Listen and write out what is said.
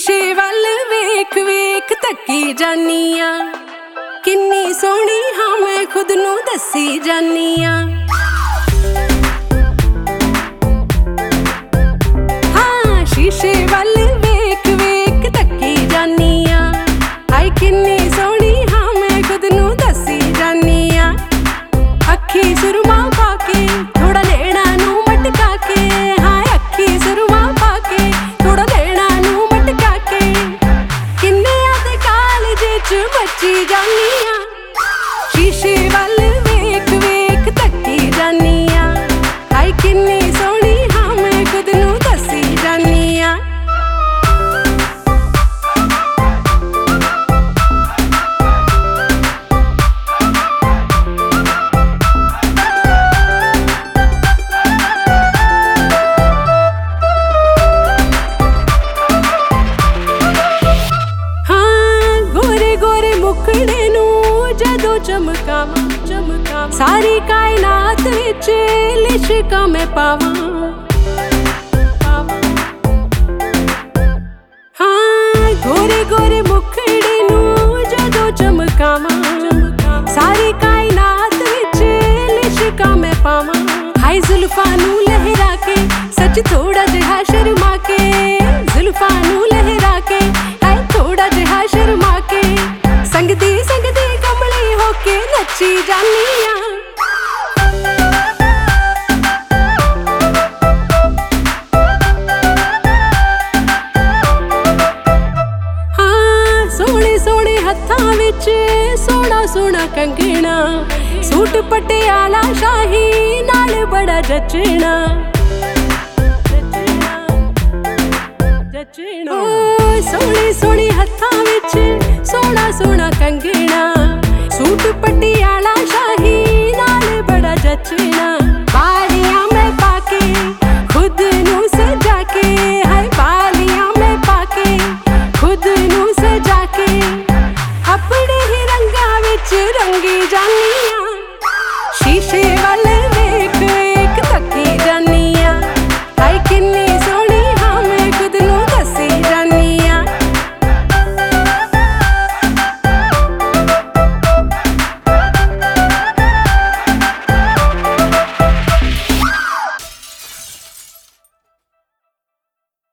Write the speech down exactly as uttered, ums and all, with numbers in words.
शीशे वल वेख वेख तकी जानी आ, किन्नी सोहनी हाँ मैं खुद नू दसी जानी आ। हाँ शीशे वल वेख वेख तकी जानी आ, हाय किन्नी सोहनी हाँ मैं खुद नू दसी जानी आ। अखी सुरमा पाके थोड़ा नैना नू मटका के, हाँ अखी सुरमा पाके थोड़ा नैना नू मटका के, किन्ने आदे कालजे च मची जानी आ। शीशे वल वेख वेख तकी जानी आ, हाय किन्नी सोहनी हाँ मैं खुद नू दसी जानी आ। मुखड़े नू जदों चमकावां चमकावां, सारी कायनात विच लिशकां मैं पावां। हाँ गोरे गोरे मुखड़े नू जदों चमकावां, सारी कायनात विच लिशकां मैं पावां। हाय जुल्फां नू लहरा के सच थोड़ा जिहा शर्मा के, जुल्फां नू लहरा के हाय थोड़ा जिहा शर्मा के, संगती संगती कमली होके नची जानी आ। हाँ सोहणे सोहणे हत्थां विच सोहना सोहना कंगना, सूट पटियाला शाही नाल बड़ा जचना। सोहणे सोहणे हत्थां विच सोहना सोहना कंगना, सूट पटियाला